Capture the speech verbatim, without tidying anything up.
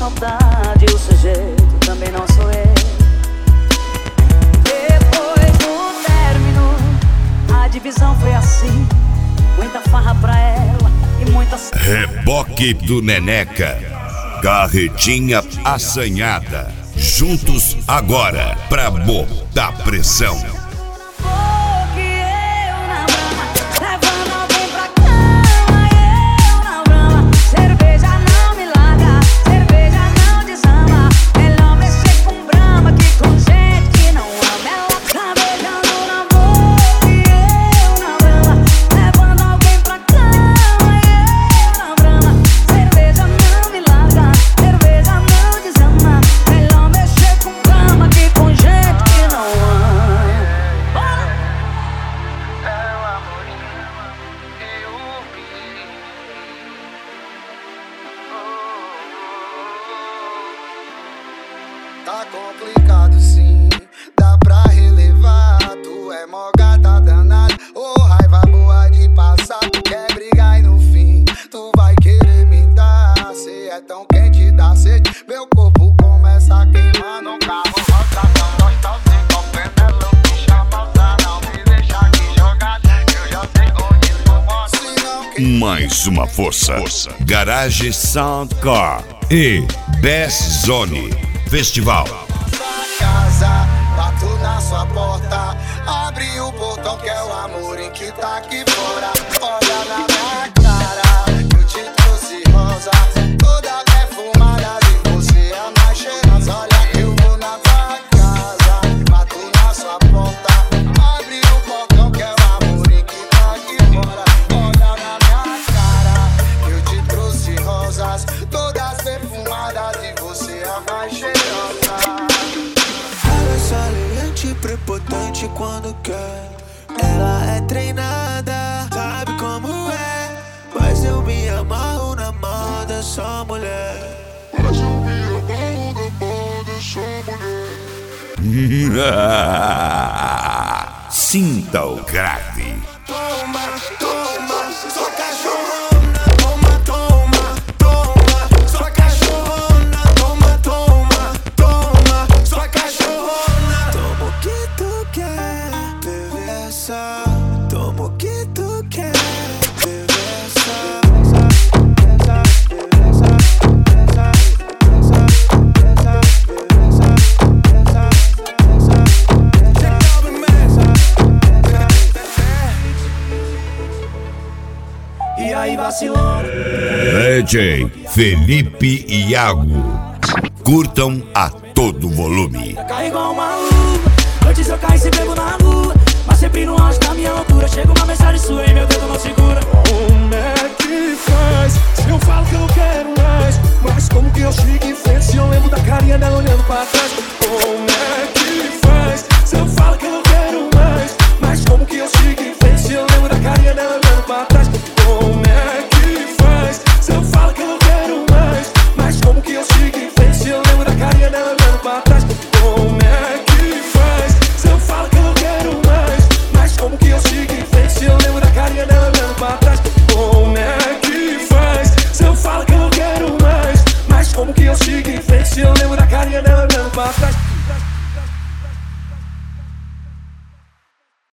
maldade, o sujeito também não sou eu. Depois do término, a divisão foi assim: muita farra pra ela e muita... Reboque do Neneca, carretinha assanhada. Juntos agora pra botar pressão. Tá complicado sim, dá pra relevar. Tu é mó gata danada, ô oh, raiva boa de passar. Tu quer brigar e no fim tu vai querer me dar. Cê é tão quente, dá sede, meu corpo começa a queimar. No carro roda, não gosta, se complementa, me chama, não me deixa aqui jogado, eu já sei onde tu mora. Se não quer... Mais uma força, força. Garage Soundcar e Best Zone Festival. Casa, bato na sua porta, abre o portão que é o amor em que tá aqui fora. Olha na minha cara, eu te trouxe rosa, toda perfumada de você, a mais cheirosa. Olha, eu vou na tua casa, bato na sua porta, abre o portão que é o amor em que tá aqui fora. Olha na minha cara, eu te trouxe rosas, todas perfumadas de você, a mais cheirosa. Saliente, prepotente quando quer. Ela é treinada, sabe como é. Mas eu me amarro na mão dessa mulher. Mas eu me amarro na mão dessa mulher. Sinta o grave. Toma, toma, sua cachorrona. Toma, toma, toma, sua cachorrona. Toma, toma, toma, sua cachorrona. Toma o que tu quer, perversa. Toma o que tu quer, perversa. E aí vacilou. D J Felipe e Iago. Curtam a todo volume. Carregou uma luva, antes eu caí se bebo na rua, mas sempre no auge da minha altura. Chega uma mensagem sua e meu dedo não segura. Como é que faz? Se eu falo que eu quero mais, mas como que eu chego em frente se eu lembro da carinha dela olhando pra trás? Como é que faz? Se eu falo que eu quero mais, mas como que eu chego em frente se eu lembro da carinha dela olhando pra trás? Como é que faz? Se eu falo que eu quero mais, mas como que eu chego em frente se eu lembro da carinha dela olhando pra trás? Como é que faz? Se eu falo que eu quero mais, mas como que eu chego em frente se eu lembro da carinha dela olhando pra trás? Como é que faz? Se eu falo que eu quero mais, mas como que eu chego em frente se eu lembro da carinha dela olhando pra trás?